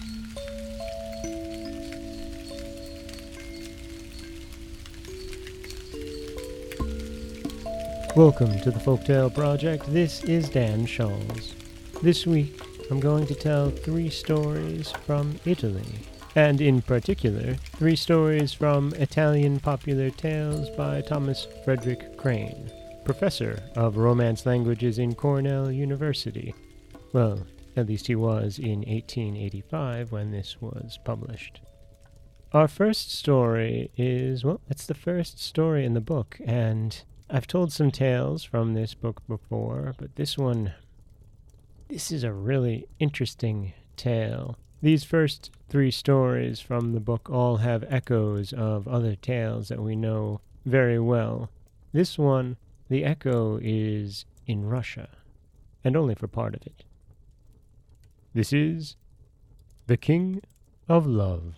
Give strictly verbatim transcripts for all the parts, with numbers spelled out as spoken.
Welcome to the Folktale Project. This is Dan Scholes. This week, I'm going to tell three stories from Italy, and in particular, three stories from Italian Popular Tales by Thomas Frederick Crane, professor of Romance Languages in Cornell University. Well, at least he was in eighteen eighty-five when this was published. Our first story is, well, it's the first story in the book, and I've told some tales from this book before, but this one, this is a really interesting tale. These first three stories from the book all have echoes of other tales that we know very well. This one, the echo is in Russia, and only for part of it. This is The King of Love.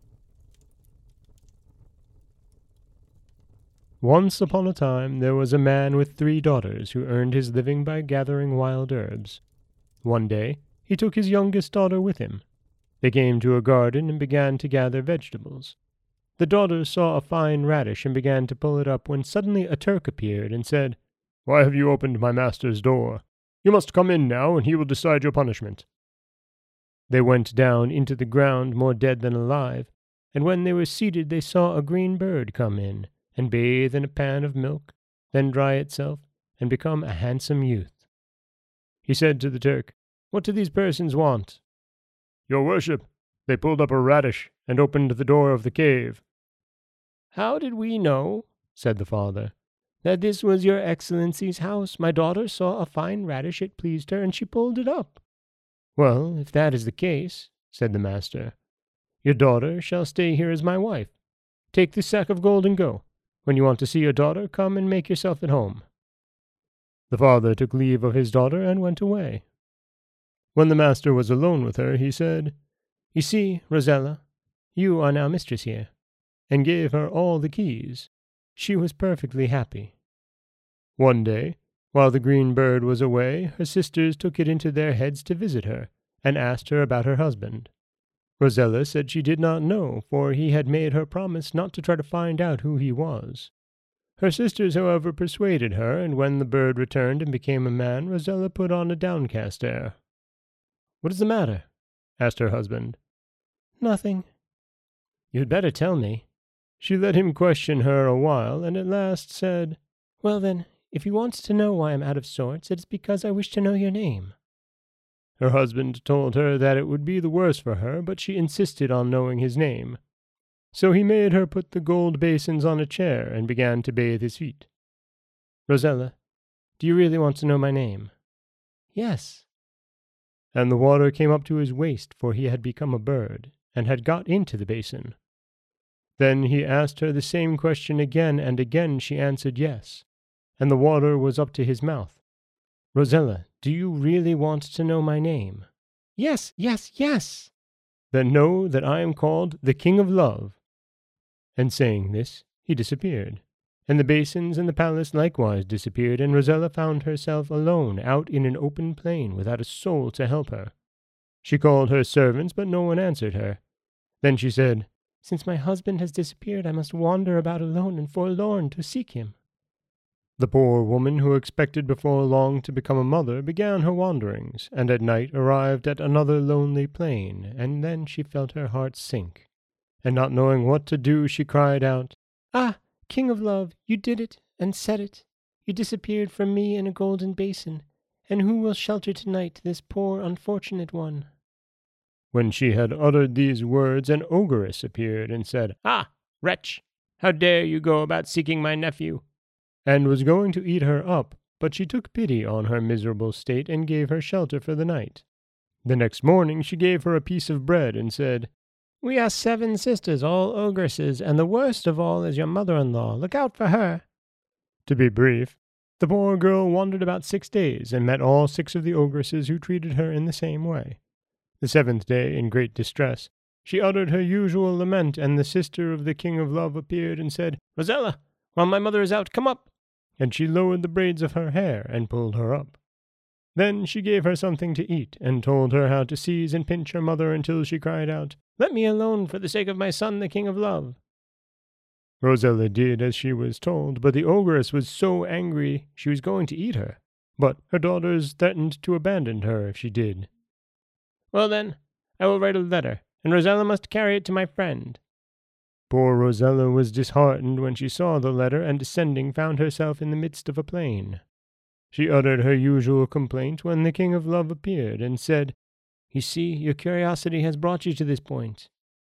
Once upon a time there was a man with three daughters who earned his living by gathering wild herbs. One day he took his youngest daughter with him. They came to a garden and began to gather vegetables. The daughters saw a fine radish and began to pull it up when suddenly a Turk appeared and said, "Why have you opened my master's door? You must come in now, and he will decide your punishment." They went down into the ground more dead than alive, and when they were seated they saw a green bird come in and bathe in a pan of milk, then dry itself, and become a handsome youth. He said to the Turk, "What do these persons want?" "Your worship, they pulled up a radish, and opened the door of the cave." "How did we know," said the father, "that this was your excellency's house? My daughter saw a fine radish, it pleased her, and she pulled it up." "Well, if that is the case," said the master, "your daughter shall stay here as my wife. Take this sack of gold and go. When you want to see your daughter, come and make yourself at home." The father took leave of his daughter and went away. When the master was alone with her, he said, "You see, Rosella, you are now mistress here," and gave her all the keys. She was perfectly happy. One day, while the green bird was away, her sisters took it into their heads to visit her, and asked her about her husband. Rosella said she did not know, for he had made her promise not to try to find out who he was. Her sisters, however, persuaded her, and when the bird returned and became a man, Rosella put on a downcast air. "What is the matter?" asked her husband. "Nothing." "You had better tell me." She let him question her a while, and at last said, "Well then, if you want to know why I am out of sorts, it is because I wish to know your name." Her husband told her that it would be the worse for her, but she insisted on knowing his name. So he made her put the gold basins on a chair and began to bathe his feet. "Rosella, do you really want to know my name?" "Yes." And the water came up to his waist, for he had become a bird, and had got into the basin. Then he asked her the same question again, and again she answered yes, and the water was up to his mouth. "Rosella, do you really want to know my name?" "Yes, yes, yes." "Then know that I am called the King of Love." And saying this, he disappeared, and the basins and the palace likewise disappeared, and Rosella found herself alone out in an open plain without a soul to help her. She called her servants, but no one answered her. Then she said, "Since my husband has disappeared, I must wander about alone and forlorn to seek him." The poor woman, who expected before long to become a mother, began her wanderings, and at night arrived at another lonely plain, and then she felt her heart sink, and not knowing what to do, she cried out, "Ah, King of Love, you did it, and said it. You disappeared from me in a golden basin, and who will shelter tonight this poor unfortunate one?" When she had uttered these words, an ogress appeared and said, "Ah, wretch, how dare you go about seeking my nephew?" and was going to eat her up, but she took pity on her miserable state and gave her shelter for the night. The next morning she gave her a piece of bread and said, "We are seven sisters, all ogresses, and the worst of all is your mother-in-law. Look out for her." To be brief, the poor girl wandered about six days and met all six of the ogresses, who treated her in the same way. The seventh day, in great distress, she uttered her usual lament, and the sister of the King of Love appeared and said, "Rosella, while my mother is out, come up." And she lowered the braids of her hair and pulled her up. Then she gave her something to eat, and told her how to seize and pinch her mother until she cried out, "Let me alone for the sake of my son, the King of Love." Rosella did as she was told, but the ogress was so angry she was going to eat her. But her daughters threatened to abandon her if she did. "Well then, I will write a letter, and Rosella must carry it to my friend." Poor Rosella was disheartened when she saw the letter, and descending found herself in the midst of a plain. She uttered her usual complaint when the King of Love appeared, and said, "You see, your curiosity has brought you to this point."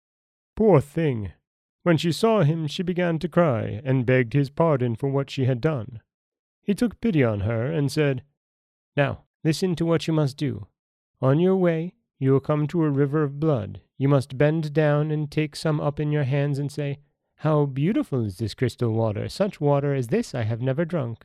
Poor thing! When she saw him, she began to cry, and begged his pardon for what she had done. He took pity on her, and said, "Now, listen to what you must do. On your way, you will come to a river of blood. You must bend down and take some up in your hands and say, 'How beautiful is this crystal water! Such water as this I have never drunk.'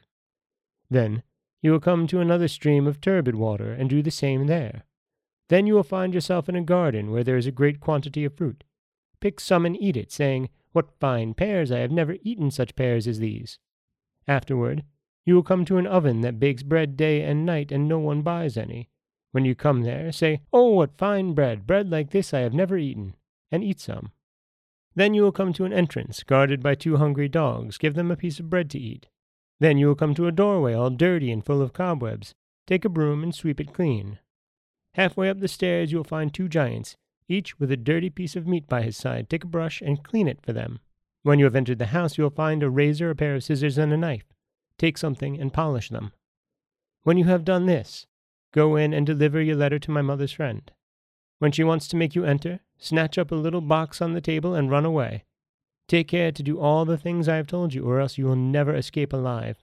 Then you will come to another stream of turbid water, and do the same there. Then you will find yourself in a garden where there is a great quantity of fruit. Pick some and eat it, saying, 'What fine pears! I have never eaten such pears as these.' Afterward, you will come to an oven that bakes bread day and night, and no one buys any. When you come there, say, 'Oh, what fine bread! Bread like this I have never eaten,' and eat some. Then you will come to an entrance, guarded by two hungry dogs. Give them a piece of bread to eat. Then you will come to a doorway all dirty and full of cobwebs. Take a broom and sweep it clean. Halfway up the stairs you will find two giants, each with a dirty piece of meat by his side. Take a brush and clean it for them. When you have entered the house you will find a razor, a pair of scissors, and a knife. Take something and polish them. When you have done this, go in and deliver your letter to my mother's friend. When she wants to make you enter, snatch up a little box on the table and run away. Take care to do all the things I have told you, or else you will never escape alive."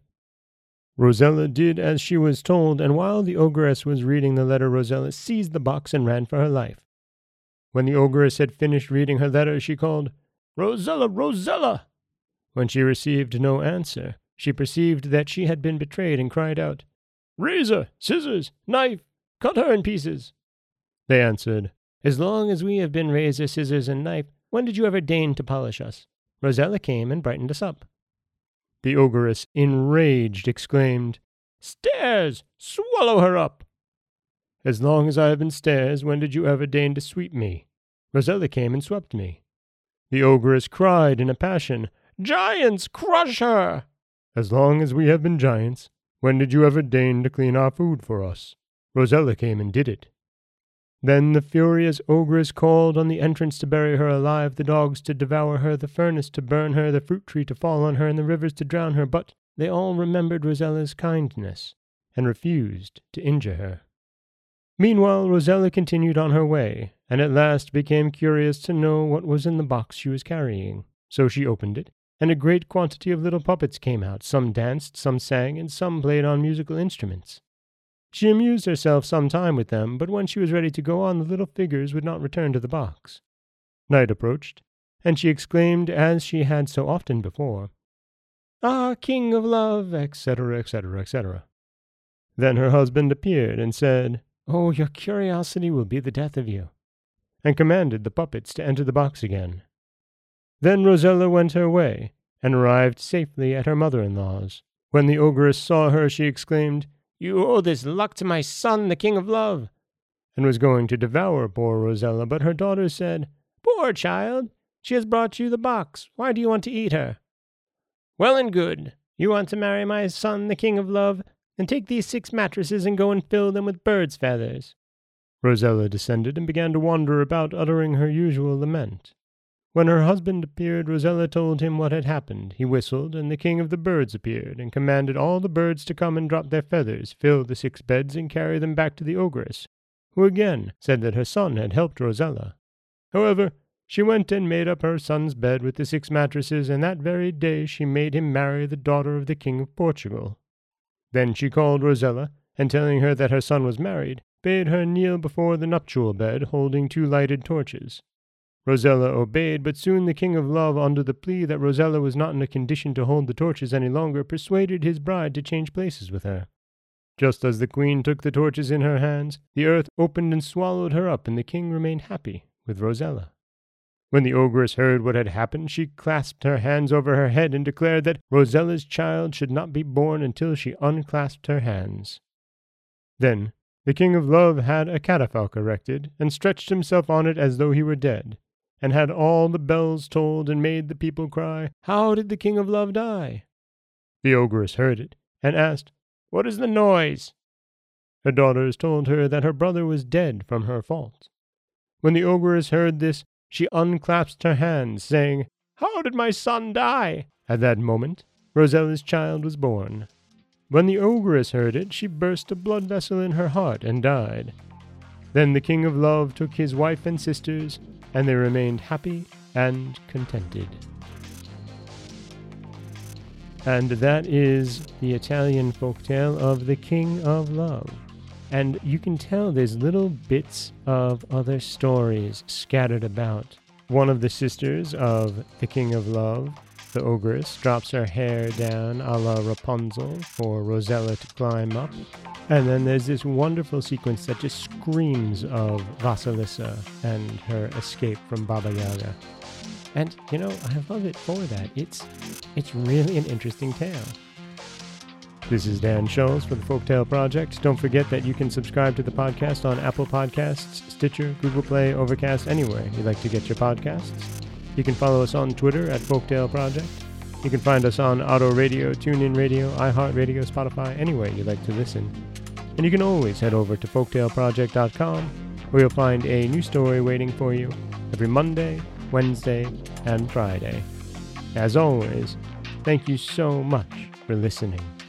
Rosella did as she was told, and while the ogress was reading the letter, Rosella seized the box and ran for her life. When the ogress had finished reading her letter, she called, "Rosella, Rosella!" When she received no answer, she perceived that she had been betrayed, and cried out, "Razor, scissors, knife, cut her in pieces." They answered, "As long as we have been razor, scissors, and knife, when did you ever deign to polish us?" Rosella came and brightened us up. The ogress, enraged, exclaimed, "Stairs! Swallow her up!" "As long as I have been stairs, when did you ever deign to sweep me?" Rosella came and swept me. The ogress cried in a passion, "Giants, crush her!" "As long as we have been giants, when did you ever deign to clean our food for us?" Rosella came and did it. Then the furious ogress called on the entrance to bury her alive, the dogs to devour her, the furnace to burn her, the fruit tree to fall on her, and the rivers to drown her, but they all remembered Rosella's kindness, and refused to injure her. Meanwhile Rosella continued on her way, and at last became curious to know what was in the box she was carrying. So she opened it, and a great quantity of little puppets came out. Some danced, some sang, and some played on musical instruments. She amused herself some time with them, but when she was ready to go on, the little figures would not return to the box. Night approached, and she exclaimed, as she had so often before, "Ah, King of Love," et cetera, et cetera, et cetera. Then her husband appeared and said, "Oh, your curiosity will be the death of you," and commanded the puppets to enter the box again. Then Rosella went her way, and arrived safely at her mother-in-law's. When the ogress saw her, she exclaimed, "You owe this luck to my son, the King of Love," and was going to devour poor Rosella, but her daughter said, "Poor child, she has brought you the box. Why do you want to eat her?" "Well and good. You want to marry my son, the King of Love, then take these six mattresses and go and fill them with birds' feathers." Rosella descended and began to wander about, uttering her usual lament. When her husband appeared, Rosella told him what had happened. He whistled, and the king of the birds appeared, and commanded all the birds to come and drop their feathers, fill the six beds, and carry them back to the ogress, who again said that her son had helped Rosella. However, she went and made up her son's bed with the six mattresses, and that very day she made him marry the daughter of the King of Portugal. Then she called Rosella, and telling her that her son was married, bade her kneel before the nuptial bed, holding two lighted torches. Rosella obeyed, but soon the King of Love, under the plea that Rosella was not in a condition to hold the torches any longer, persuaded his bride to change places with her. Just as the queen took the torches in her hands, the earth opened and swallowed her up, and the king remained happy with Rosella. When the ogress heard what had happened, she clasped her hands over her head and declared that Rosella's child should not be born until she unclasped her hands. Then the King of Love had a catafalque erected, and stretched himself on it as though he were dead, and had all the bells tolled, and made the people cry, "How did the King of Love die?" The ogress heard it, and asked, "What is the noise?" Her daughters told her that her brother was dead from her fault. When the ogress heard this, she unclasped her hands, saying, "How did my son die?" At that moment, Rosella's child was born. When the ogress heard it, she burst a blood vessel in her heart and died. Then the King of Love took his wife and sisters, and they remained happy and contented. And that is the Italian folktale of the King of Love. And you can tell there's little bits of other stories scattered about. One of the sisters of the King of Love, the ogress, drops her hair down a la Rapunzel for Rosella to climb up. And then there's this wonderful sequence that just screams of Vasilisa and her escape from Baba Yaga. And, you know, I love it for that. It's, it's really an interesting tale. This is Dan Schulz for the Folktale Project. Don't forget that you can subscribe to the podcast on Apple Podcasts, Stitcher, Google Play, Overcast, anywhere you like to get your podcasts. You can follow us on Twitter at Folktale Project. You can find us on Auto Radio, TuneIn Radio, iHeartRadio, Spotify, anywhere you like to listen. And you can always head over to folktale project dot com, where you'll find a new story waiting for you every Monday, Wednesday, and Friday. As always, thank you so much for listening.